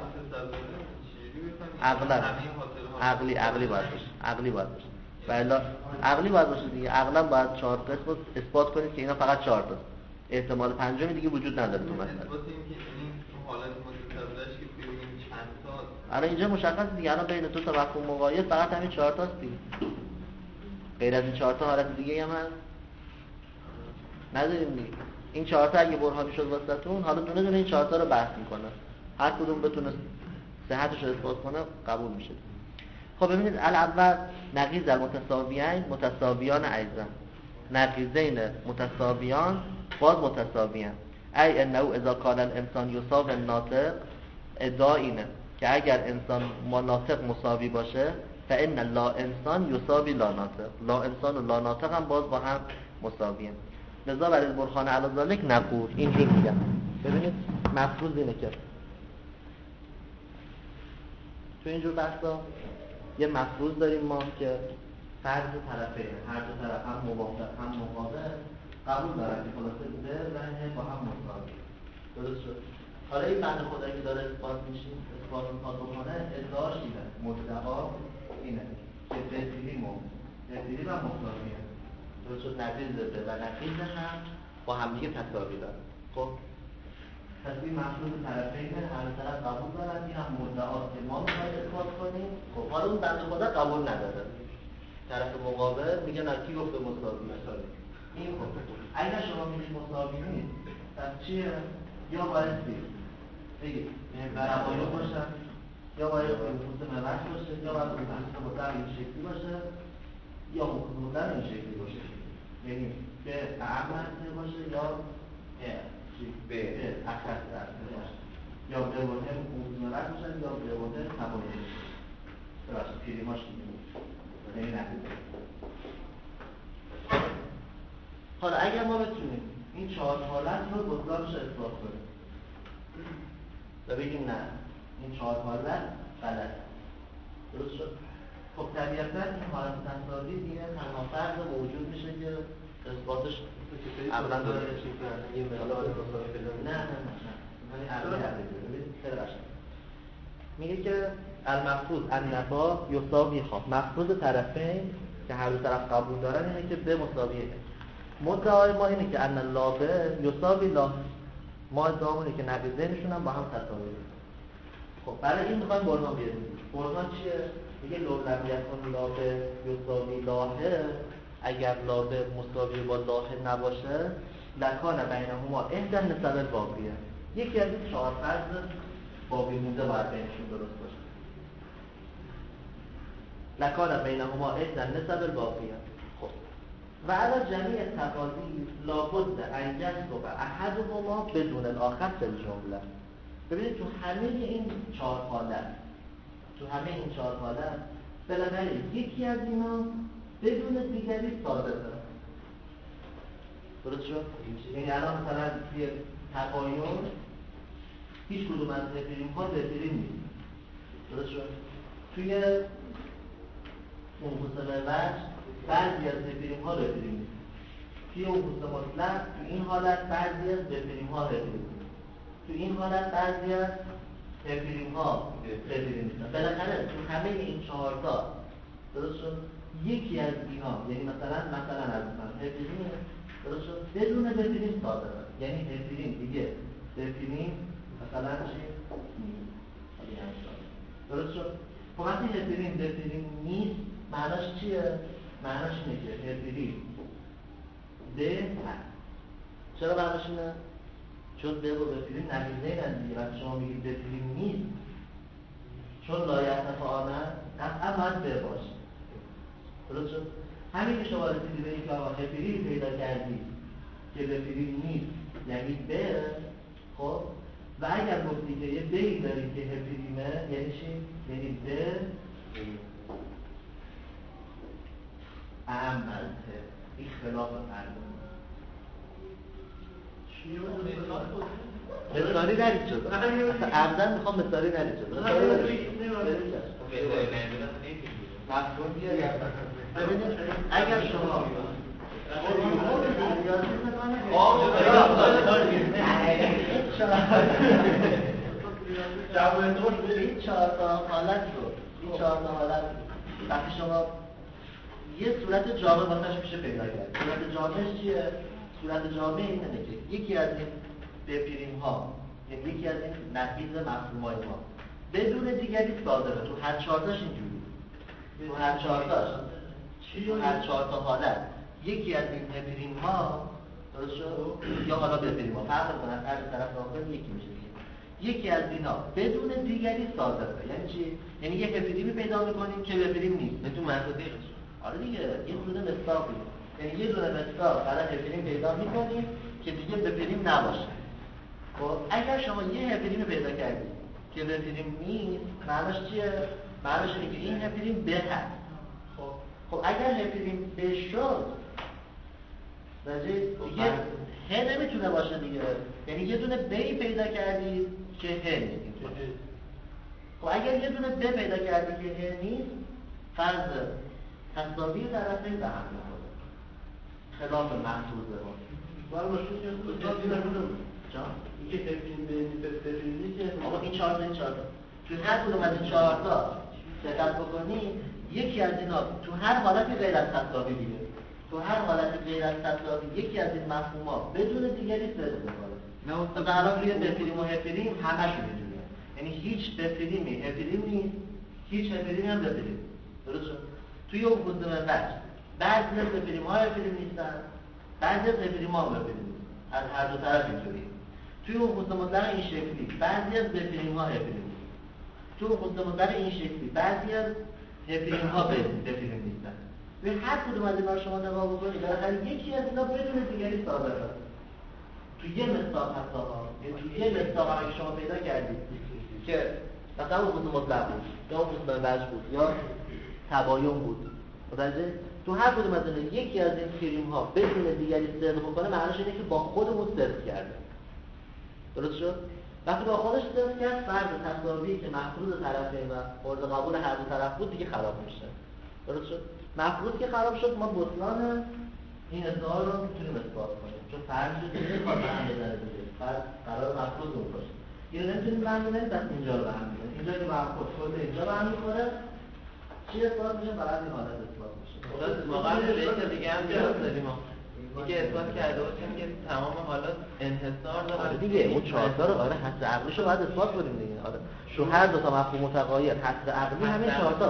عقلی باید باشه. بله عقلی باید باشه دیگه. عقلا باید 4 تا اثبات کنید که اینا فقط 4 تا. احتمال پنجمی دیگه وجود نداره تو مسئله. الان اینجا مشخص دیگه، الان بین دو تا مفهوم مقایس فقط همین 4 تاست دیگه. غیر از این 4 تا حالت دیگه هم هست نداریم دیگه. این 4 تا اگه برهانی شد واسطون، حالا دونه دونه این 4 تا رو بحث میکنه، هر کدوم بتونه صحتش رو اثبات کنه قبول میشه. خب ببینید الاول نقیض المتساویین متساویان ایضا، نقیضین متساویان باز متساویان. ای انه اذا کان الانسان یساوی الناطق، ادعا اینه که اگر انسان ناطق مساوی باشه فان لا انسان یساوی لا ناطق، لا انسان و لا ناطق هم باز با هم مساویه. لذا برای برهان علی ذلک نقول اینجور میگم. ببینید مفروض اینه که تو اینجور بحثا یه مفروض داریم ما که فرض طرفین، هر دو طرف هم موافق هم مقابل قبول دارن که خلاصه بوده و با هم مساوی. درست شد؟ حالا این بنده خدایی که داره اثبات میخواد بکنه، ادعاش اینه، مدعا اینه که تفسیری و مساویه. درست شد؟ نقیض ده و نقیض هم با هم دیگه تساوی دارن. خب پس این مفروض طرفین هر طرف قبول دارن، این هم مدعاست که ما میخوایم اثبات کنیم. خب حالا اون بنده خدا قبول نداره، طرف مقابل میگه نه کی گفته مساوی مساوی. این خب اگر شما میگید مساوی نیست، پس چیه؟ یا باید بگید تباین باشه، یا باید خصوص مبعث باشه، یا باید خصوص مطلق این شکلی باشه، یا مطلق این شکلی باشه. یعنی به اعمال باشه یا به اخص باشه، یا به وجه خصوص مبعث باشه یا به وجه تباین باشه. پیریماش دیگه حالا اگر ما بتونیم این 4 حالت رو بطلانش اثبات کنیم و بگیم نه این 4 حالت غلط، درست شد؟ خب طبیعتا این حالت تساوی دیگه تنها فرض موجود میشه که اثباتش اولا داره. نه میگه که المفروض النفا یساوی خواه، مفروض طرفین که هر دو طرف قبول دارن اینه که به مساویه. مدعای ما اینه که ان لابه یساوی لا، ما ادعامونه که نقیضینشون هم با هم تساویه. خب برای این میخوایم برهان بیاریم. برهان چیه؟ میگه لو لم یکن لابه یساوی لاهه، اگر لابه مساوی با لاهه نباشه لکان بینهما احدی النسب الباقیه، یکی از این 4 فرض باقی مونده باید بینشون درست باشه. لکان بینهما احدی النسب الباقیه. خب و علی جمیع تقاضی لابد ان یسبق احدهما بدون الاخر فی الجمله. ببینید تو همه این 4 حالت بالاخره یکی از اینا بدون دیگری ثابته. درست شد؟ یعنی الان مثلا توی تباین هیچ کدوم از رفیریم ها رفیریم نیست. درست شد؟ توی منقسم وجه بعضی از رفیریم ها رفیریم نیست. توی منقسم مطلق تو این حالت بعضی از رفیریم ها رفیریم نیست. تو این حالت بعضی از هپریم ها هپریم نیستن. بالاخره تو همه این 4 تا درست شد یکی از اینا، یعنی مثلا از من هپریم درست شد بدون هپریم صادره، یعنی هپریم دیگه هپریم مثلا چی درست شد. خب وقتی هپریم نیست معناش چیه؟ معناش اینه که هپریم ده هست. چرا معناش اینه؟ چون ده و هپریم نمیزه دیگه. وقتی شما میگید هپریم نیست چون لایحتف آنن قطعا باید ده باشه. درست شد؟ همین که شما رسیدی به این که آقا هپریم پیدا کردی که هپریم نیست یعنی به، خب و اگر گفتی که یه بی داریم که هپریمه یعنی چی؟ یعنی به اعم از این خلاف قلبه مثالی نرید شد اصلا عرضن میخوام مثالی نرید شد مفهوم بیاری ببینید اگر شما این 4 تا حالت وقتی شما یه صورت جامع واسش میشه پیدا کرد. صورت جامعش چیه؟ صورت جامع اینه که یکی از این بپریم ها یعنی یکی از این نقیض مفهومای ما بدون دیگری صادره. تو هر 4 تاش اینجوری، تو هر 4 تاش تو هر 4 تا حالت یکی از این بپریم ها درست شد یا حالا بپریم ها فرق کنن هر طرف داخل یکی میشه. یکی از اینا بدون دیگری صادره. یعنی چی؟ یعنی یه هپریمی پیدا میکنیم که هپریم نیست. تو منطقه آره دیگه یه دونه مصداقی، یعنی یه دونه مصداق برای هپریم پیدا میکنیم که دیگه هپریم نباشه. خب اگر شما یه هپریم پیدا کردید که هپریم نیست معناش چیه؟ معناش اینه که این هپریم به هست. خب اگر هپریم به شد دیگه ه نمیتونه باشه دیگه، یعنی یه دونه بی پیدا کردید که ه نیست. خب اگر یه دونه ب پیدا کردید که ه نیست فرض تساوی طرفین به هم میخوره خلاف محسوس ما. باید باشه که اینکه هپریم به هپریم که آقا این 4 تا تو هر کدوم از این 4 تا دقت بکنی یکی از اینا تو هر حالتی غیر از تساوی دیگه، تو هر حالتی غیر از تساوی یکی از این مفهوم‌ها بدون دیگری صدق می‌کنه. نه مثلا روی بپریم و هپریم همشون اینجوریه، یعنی هیچ بپریمی هپریم نیست، هیچ هپریمی هم بپریم. درست شد؟ توی اون گزینه بعضی از بپریم‌ها هپریم نیستن، بعضی از هپریم‌ها هم هپریم نیستن. از هر دو طرف اینجوریه. توی اون گزینه مطلق این شکلی بعضی از بپریم‌ها هپریم نیستن. توی اون گزینه مطلق این شکلی بعضی از هپریم ها بپریم نیستن. به هر کدوم از اینا شما نگاه بکنید بالاخره یکی از اینا بدون دیگری صادره. تو یه مصداق حتی ها، یعنی تو یه مصداق هم که شما پیدا کردید که مثلا اون گزینه مطلق بود یا اون گزینه وجه بود یا تباین بود، متوجه؟ تو هر کدوم از اینا یکی از این پریم ها بدون دیگری صدق بکنه معنیش اینه که با خودمون صدق کرده. درست شد؟ وقتی با خودش صدق کرد فرض تساوی که مفروض طرفین و مورد قبول هر دو طرف بود دیگه خراب میشه. درست شد؟ مفروض که خراب شد ما بطلان این ادعا رو میتونیم اثبات کنیم چون فرض شد دیگه کار به هم بزنه دیگه فرض قرار مفروض اون باشه. اینو نمیتونیم به هم بزنیم پس اینجا رو به هم بزنیم. اینجا که به هم خود اینجا به هم میخوره چی اثبات میشه؟ فقط این حالت اثبات میشه. واقعا به دیگه هم جواب دادیم ما. دیگه اثبات کرده باشیم که تمام حالات انحصار داره. آره دیگه اون 4 تا رو آره حد عقلیشو باید اثبات کنیم دیگه. آره تو هر دو تا مفهوم متغایر حد عقلی همین 4 تا.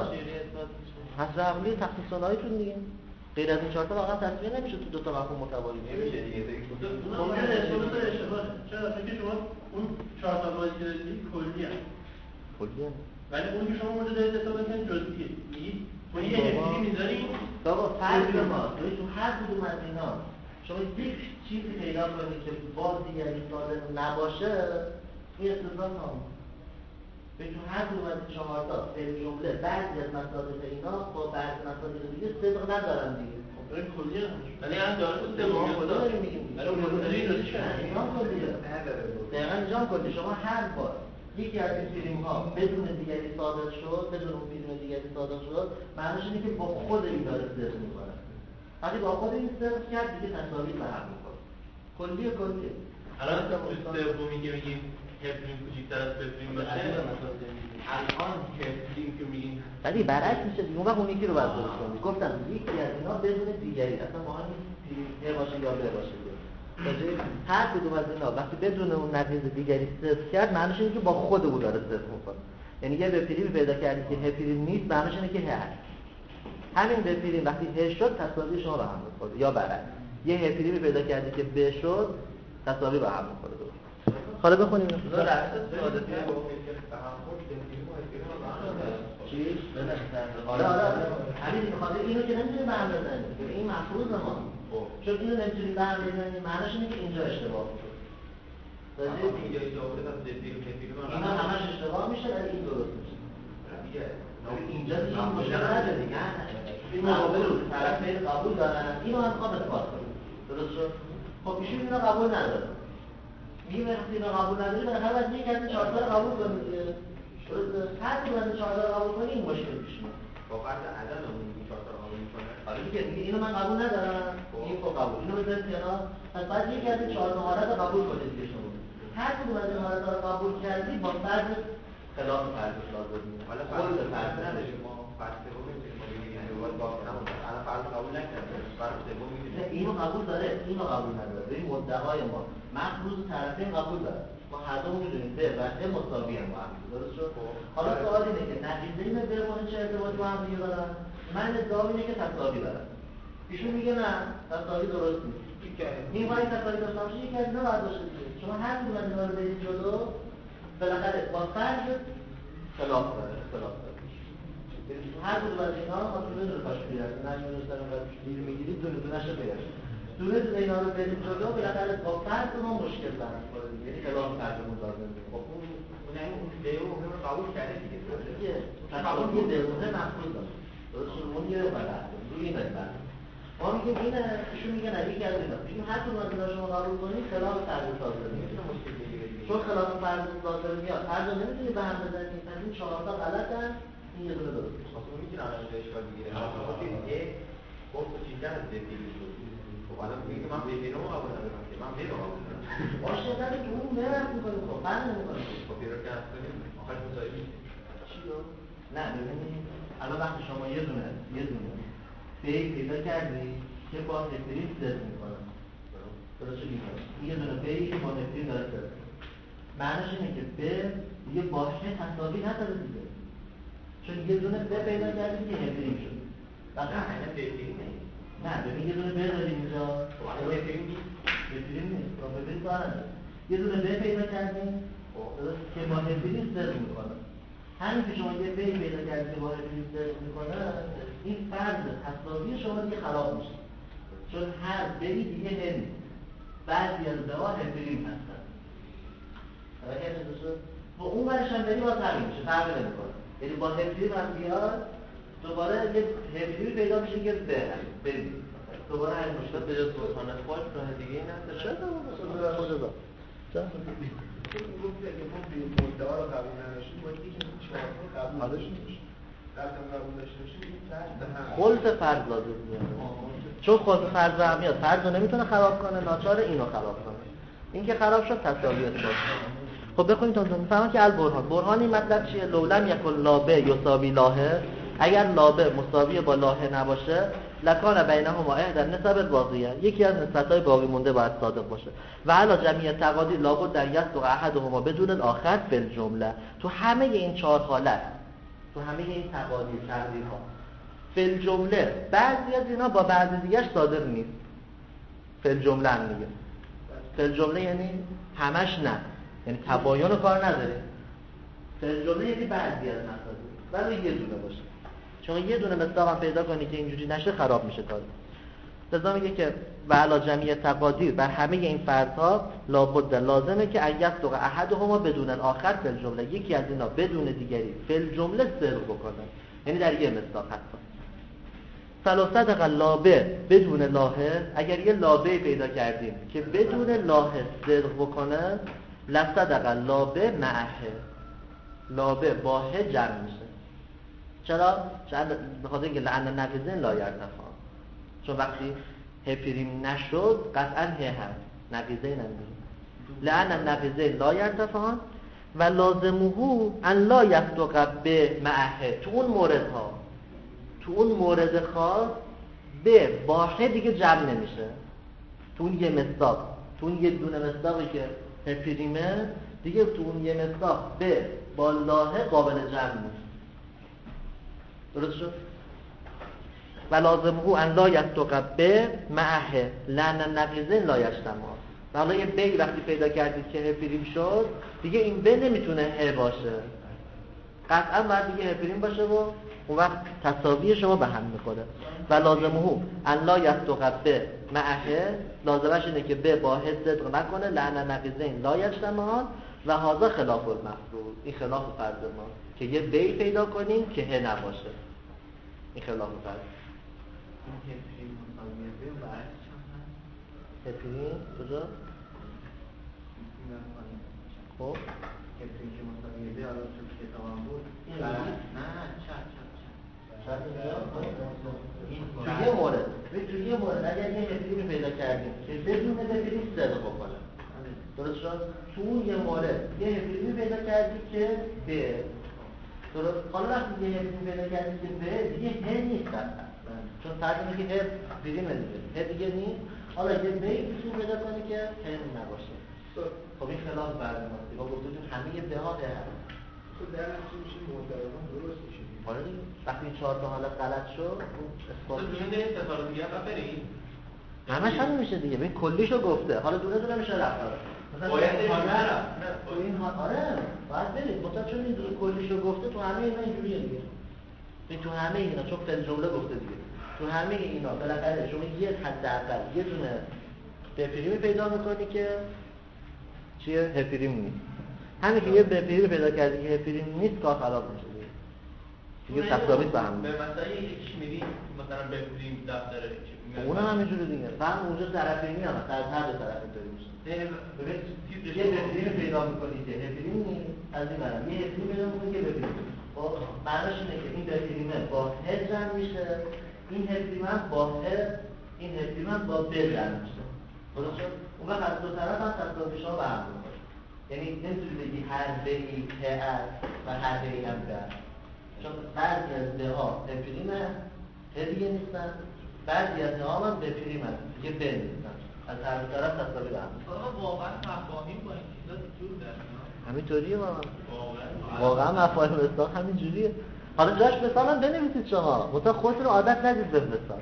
حد عقلی تخصیص ثناییتون دیگه. غیر از این 4 تا واقعا تصویر نمیشه تو دو تا مفهوم متغایر. نمیشه دیگه فکر کنم. اون اشتباهه. چرا؟ چون شما اون 4 تا بازی که دارید کلی هست. کلیه. ولی اون که شما اونجا دارید حساب می‌کنید جزئیه. میگید ما یه هپریم می‌ذاریم بابا فرض ما تو هر کدوم از اینا شما یک چیزی پیدا کنید که باز دیگری صادق نباشه این استثنا تمام. به تو هر کدوم از این 4 تا به جمله بعضی از مصادیق اینا با بعضی مصادیق دیگه صدق ندارن دیگه. این کلیه ولی هم داره تو تمام خدا میگیم. ولی اون کلیه اینا کلیه. دقیقاً اینجا کلیه شما هر بار یکی از این پریم ها بدون دیگری صادق شد، بدون اون پریم دیگری صادق شد، معنیش اینه که با خود این داره صدق میکنه. وقتی با خود این صدق کرد دیگه تساوی به هم میکنه. کلیه. الان سومی که میگیم هپرین کوچیک‌تر از پپرین باشه الان هپرین که میگیم ولی برعکس میشه دیگه. اون وقت اون یکی رو باید درست کنید. گفتم یکی از اینا بدون دیگری اصلا مهم نیست باشه یا ب باشه. هر کدوم از اینا وقتی بدون اون نقیض دیگری صفر کرد معنیش اینه که با خود او داره صفر میکنه. یعنی یه وپرین پیدا کردی که هپرین نیست معنیش اینه که هست. همین وپرین وقتی ه شد تساوی شما به هم میخوره یا برعکس. یه هپرین پیدا کردی که ب شد تساوی به هم میخوره. حالا بخونیم در اساس ساده چی؟ آره همین میخواد اینو که نمیتونی به هم بزنید. این مفروض ما. چون اینو نمیتونی به هم بزنید معنیش اینه که اینجا اشتباه شده. اینا همش اشتباه میشه ولی این درست میشه. اینجا دیگه مشکل دیگه این مقابل رو طرف قبول دارن اینو هم میخوام اثبات کنم. درست شد؟ خب ایشون اینو قبول نداره. میگه وقتی اینو قبول نداری باید هر وقت یک از 4 تا قبول کنی. هر کدوم از 4 تا قبول کنی این مشکل پیش میاد. با فرض عدم اون 4 تا قبول میکنه. آره دیگه اینو من قبول ندارم. این خب قبول. اینو بذارید کنار. پس بعد یک از 4 حالت رو قبول کنید دیگه شما. هر کدوم از این حالت‌ها رو قبول کردی با فرض خلاف فرض لازم میاد. حالا فرض نداشت ما فرض سوم میتونیم ما بگیم یعنی باید با همون الان فرض قبول نکرده. فرض سوم میتونیم. اینو قبول داره، اینو قبول نداره. این مدعای ما مفروض طرفین قبول داره. ما هر دو میدونیم ب و ه مساوی هم با هم. درست شد؟ حالا سوال اینه که نتیجه این ب و چه ارتباطی با هم دیگه دارن؟ من ادعا اینه که تساوی دارن. ایشون میگه نه، تساوی درست نیست. این ولی تساوی داشته باشه یکی از اینا باید باشه دیگه. شما هر کدوم از اینا رو برید جلو بالاخره با فرض خلاف داره. هر کدوم از اینا خاطر بدون پاش میاد. نمی‌دونید دارم گیر میگیرید دونه دونه‌اش رو بگیرید. دونه اینا رو برید جلو بالاخره با فرض ما مشکل برام می‌خوره دیگه. یعنی خلاف فرض مضاد. خب اون اون دیو اون رو قبول کرده دیگه. دیگه قبول دیگه مفروض داره. درست اون یه بلد. روی این بلد. ما میگیم این ایشون میگه نه یکی از اینا. میگیم هر کدوم از اینا شما قبول کنید خلاف فرض صادر میشه. مشکل دیگه. چون خلاف فرض صادر میاد. فرض نمیتونی به هم بزنید. پس این 4 تا غلطن. این یه دونه درست. اصلا میتونه الان اشکال بگیره. اما این خب چیزا از دیگه خب الان میگه من ببینم و قبول ندارم که من میرم قبول ندارم. باشه ولی تو اون نرفت می‌کنه. خب فرق نمی‌کنه. خب پیرو که اصلا آخر مساوی چی رو؟ نه ببینید الان وقتی شما یه دونه پیدا کردی که با نفرین ضد می‌کنه. درست می‌کنه. یه دونه پیی که با نفرین داره ضد. معنیش اینه که به یه باشه تساوی نداره دیگه. چون یه دونه ب پیدا کردی که نفرین شد. نه نه نفرین نیست. نه ببین یه دونه ب داریم اینجا. نفرین نیست. نفرین نیست. ببین کار یه دونه ب پیدا کردیم که با نفرین ضد می‌کنه. همین که شما یه بی پیدا کردید که با نفرین ضد می‌کنه این فرض تساوی شما دیگه خراب میشه. چون هر بی دیگه نیست. بعضی از بها نفرین هستن. توجه شد؟ و اون ورش هم بری باز همین میشه. فرق نمی‌کنه. یعنی با نفرین هم بیاد دوباره یه نفرین پیدا میشه که بریم. دوباره همین مشکل به جز مطمئن خود راه دیگه این هست. چرا؟ خودت گفت که ما به مدعا رو قبول نداشتیم باید یکی از 4 تا قبول داشته باشیم. وقتی قبول داشته باشیم این خلط فرض لازم میاد. چون خلط فرض هم میاد. فرض رو نمیتونه خراب کنه، ناچار اینو خراب کنه. این که خراب شد تساوی اثبات. خب بخونید تون میفهمن که البرهان این مطلب چیه؟ لولم یکن لابه یساوی لاهه. اگر لابه مساوی با لاهه نباشه لکان بینهما احدى النسب الباقیه. یکی از نسبت‌های باقی مونده باید صادق باشه. و علا جمعیه تقادیر لابد در یصدق احدهما بدون الاخر فی الجمله. تو همه این 4 حالت، تو همه این تقادیر تقدیرها فی الجمله بعضی از اینا با بعضی دیگه‌اش صادق نیست. فی الجمله هم میگه. فی الجمله یعنی همش نه. یعنی تباین رو کار نداره. فی الجمله یعنی بعضی از مسائل ولی یه دونه باشه. چون یه دونه مصداق هم پیدا کنی که اینجوری نشه خراب میشه کار. لذا میگه که و علی جمعیه تقادیر بر همه این فرض‌ها لابد لازمه که یصدق احدهما بدون الاخر فی الجمله. یکی از اینا بدون دیگری فی الجمله صدق بکنه. یعنی در یه مصداق حتی. فلو صدق لابه بدون لاهه. اگر یه لابه پیدا کردیم که بدون لاهه صدق بکنه لصدق لابه معه. لابه با ه جمع میشه. چرا؟ چون بخاطر اینکه لعن نقیضین لا یرتفع. چون وقتی هپریم نشد قطعا ه هست. نقیضین هم لأن النقیضین لا یرتفعان و لازمه ان لا یصدق به معه. تو اون مورد خاص به باحه دیگه جمع نمیشه. تو اون یه مصداق، تو اون یه دونه مصداقی که هپریمه دیگه، تو اون یه مصداق به با لاحه قابل جمع نیست. درست شد؟ و لازمه ان لا یصدق به معه لأن النقیضین لا یجتمعان. و حالا یه بی وقتی پیدا کردید که هپریم شد دیگه این به نمیتونه ه باشه، قطعا باید دیگه هپریم باشه و اون وقت تساوی شما به هم میخوره. و لازمه ان لا یصدق به معه، لازمش اینه که به با ه صدق نکنه. لأن النقیضین لا یجتمعان و هذا خلاف المفروض. این خلاف فرض ما که یه بی پیدا کنیم که ه نباشه. این خلاف فرض. این هپریم مساویه به و عکسش هم هست. هپریم کجا؟ خب هپریم که مساویه به حالا تو کتاب هم بود نه تو یه مورد اگر یه هپریم پیدا کردیم که بدون هپریم صدق بکنه، درست شد؟ تو اون یه مورد یه هپریم پیدا کردیم که به، درست؟ حالا وقتی یه هپریم پیدا کردیم که به دیگه ه نیست اصلا، چون فرض اینه که ه پریمه دیگه، ه دیگه نیست. حالا یه به میتونی پیدا کنی که ه نباشه. خب این خلاف فرض ماست. ما گفتیم همه به ها ه هست. خب در نتیجه میشه معتبران درست میشه. آره دیگه. وقتی 4 تا حالت غلط شد، اثبات میشه این ستاره دیگه بریم. همش همین میشه دیگه. ببین کلیشو گفته. حالا دونه دونه میشه رفت. باید این آره باید برید. مثلا چون این کلیشو گفته تو همه اینا اینجوریه دیگه. تو همه اینا چون فعل جمله گفته دیگه. تو همه اینا بالاخره شما یه حداقل یه دونه بپریمی پیدا میکنی که چیه؟ هپریم نیست. همین که یه بپریمی پیدا کردی که هپریم نیست کار خراب میشه دیگه. تفاوت با هم. به مثلا یکیش میری مثلا بپریم دفتر اونم همینجوری دیگه. فهم اونجا طرفینی هم از هر دو طرف اینطوری میشه. ببین یه بپریم پیدا میکنی که هپریم نیست، از این برم یه هپریم پیدا میکنی که بپریم. خب معنیش اینه که این بپریمه با ه جمع میشه، این هپریم هم با ه، این هپریم هم با ب جمع میشه. درست شد؟ اون وقت از دو طرف هم تفاوت شما به هم میخوره. یعنی نمیتونی بگی هر بی ه است و هر بی هم ب است. چون بعضی از به ها هپریمه ه دیگه نیستن، بعضی از ها هم بپریم هست دیگه ب نیستن. از هر دو طرف تفاوت به هم میخوره. واقعا مفاهیم با این چیزا جور در همینطوریه واقعا مفاهیم استاد همین جوریه. حالا جاش مثال هم بنویسید شما، مثلا خودتون رو عادت ندید به مثال.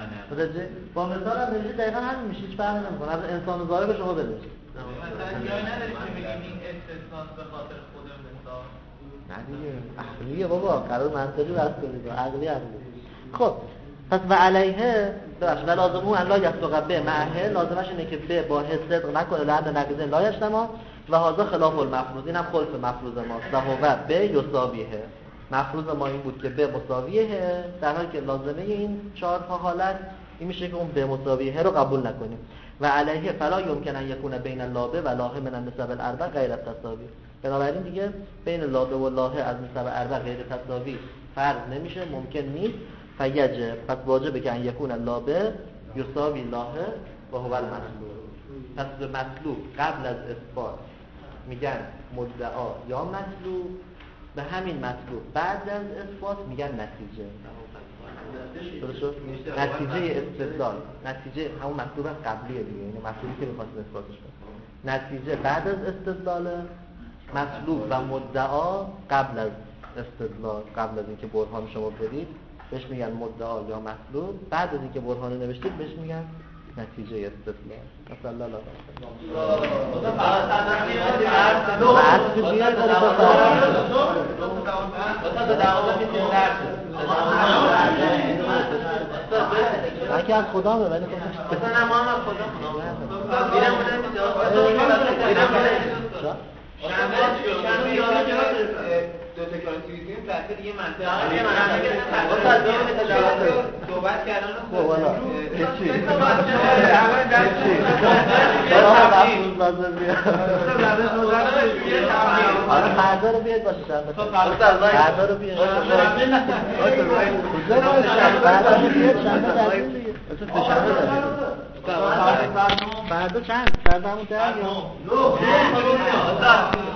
نه با مثال هم بنویسید دقیقا همین میشه، هیچ فرقی نمیکنه. از انسان ظاهر به شما بنویسید. مثلا جای نداریم که بگیم این استثناس به خاطر خود مثال. نه دیگه عقلیه بابا، قرار منطقی بحث کنید. عقلی. خب پس و علیه و لازمه ان لا یصدق به معه، لازمش اینه که به با ه صدق نکنه. لأن نقیضین لا یجتمعان و هذا خلاف المفروض. اینم خلاف مفروض ماست. و هو به یساویه. مفروض ما این بود که به مساویه، در حالی که لازمه این 4 تا حالت این میشه که اون به مساویه رو قبول نکنیم. و علیه فلا یمکن ان یکون بین اللابه و لاهه من النسب الاربع غیر التساوی. بنابراین دیگه بین لابه و لاهه از نسب اربع غیر تساوی فرض نمیشه، ممکن نیست. فیجب، پس واجبه که ان یکون اللابه یساوی لاهه و هو المطلوب. پس به مطلوب قبل از اثبات میگن مدعا یا مطلوب، به همین مطلوب بعد از اثبات میگن نتیجه. درست شد؟ نتیجه استدلال، نتیجه همون مطلوب قبلیه دیگه، یعنی مطلوبی که می‌خواست اثباتش کنه. نتیجه بعد از استدلال، مطلوب و مدعا قبل از استدلال، قبل از اینکه برهان شما برید بهش میگن مدعا یا مطلوب، بعد از اینکه برهان نوشتید بهش میگن نتیجه استدلال. مثلا الله اگه از خدا به ولی مثلا ما هم از خدا دو تکانتیویزم تحت دیگه منطقه صحبت کردن فردا رو بیاید باشه فردا رو بیاید فردا رو بیاید شنبه فردا چند؟ فردا همون 10 یا 9